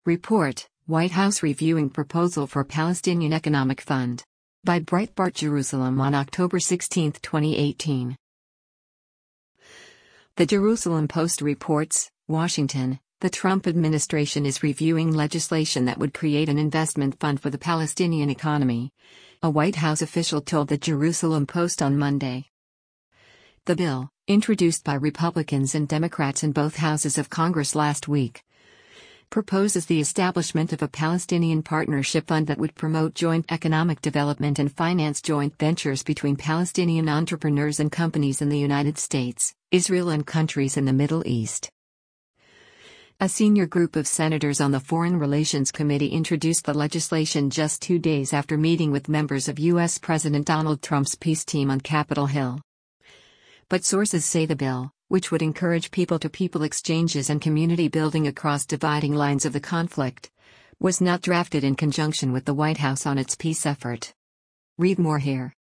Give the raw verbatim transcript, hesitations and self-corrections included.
Report, White House reviewing proposal for Palestinian Economic Fund. By Breitbart Jerusalem on October sixteenth, twenty eighteen. The Jerusalem Post reports, Washington, the Trump administration is reviewing legislation that would create an investment fund for the Palestinian economy. A White House official told the Jerusalem Post on Monday. The bill, introduced by Republicans and Democrats in both houses of Congress last week, proposes the establishment of a Palestinian partnership fund that would promote joint economic development and finance joint ventures between Palestinian entrepreneurs and companies in the United States, Israel and countries in the Middle East. A senior group of senators on the Foreign Relations Committee introduced the legislation just two days after meeting with members of U S President Donald Trump's peace team on Capitol Hill. But sources say the bill, which would encourage people-to-people exchanges and community building across dividing lines of the conflict, was not drafted in conjunction with the White House on its peace effort. Read more here.